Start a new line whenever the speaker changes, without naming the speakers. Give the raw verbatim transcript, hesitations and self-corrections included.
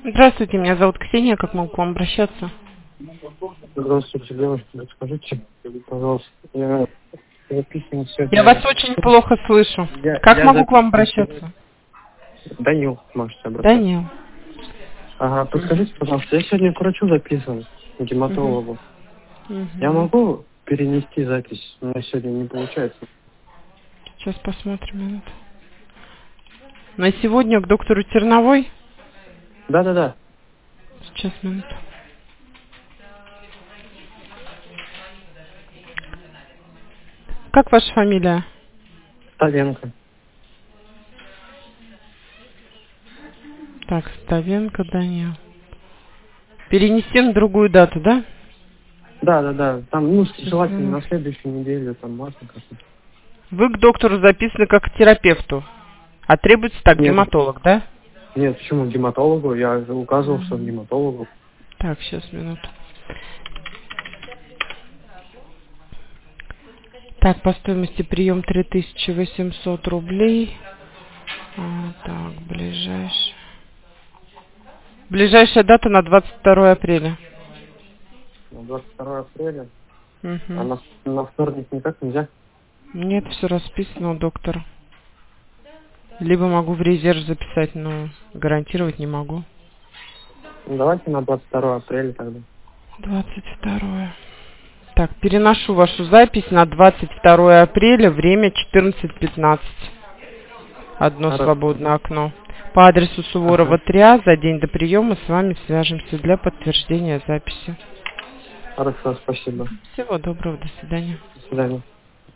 Здравствуйте, меня зовут Ксения, как могу к вам обращаться?
Здравствуйте, девушка, расскажите, пожалуйста, я записан
Я вас
сегодня...
очень плохо слышу.
Я,
Как
я
могу к вам
записан сегодня...
обращаться?
Данил, можете обращаться.
Данил.
Ага, подскажите, пожалуйста, я сегодня к врачу записан, к
Угу.
гематологу. Я
Угу.
могу перенести запись? У меня сегодня не получается.
Сейчас посмотрим минуту. На сегодня к доктору Терновой?
Да-да-да,
Сейчас минуту. Как ваша фамилия?
Ставенко.
Так, Ставенко Данил. Перенести на другую дату, да?
Да-да-да, там, ну,
Сейчас,
желательно на
минуту.
следующей неделе, там, можно как-то.
Вы к доктору записаны как к терапевту, а требуется так
Нет,
гематолог, да?
нет, почему к гематологу? Я же указывал, что к
Мгм.
гематологу.
Так, сейчас минуту. Так, по стоимости прием три тысячи восемьсот рублей. А, так, ближайшая. Ближайшая дата на двадцать второе апреля.
На двадцать второе апреля. А
Угу.
на, на вторник никак нельзя?
Нет, все расписано у доктора. Либо могу в резерв записать, но гарантировать не могу.
Ну, давайте на двадцать второе апреля тогда.
двадцать второе. Так, переношу вашу запись на двадцать второе апреля, время четырнадцать пятнадцать. Одно
Хорошо.
свободное окно. По адресу Суворова
Ага.
три А за день до приема с вами свяжемся для подтверждения записи.
Хорошо, спасибо.
Всего доброго, до свидания.
До свидания.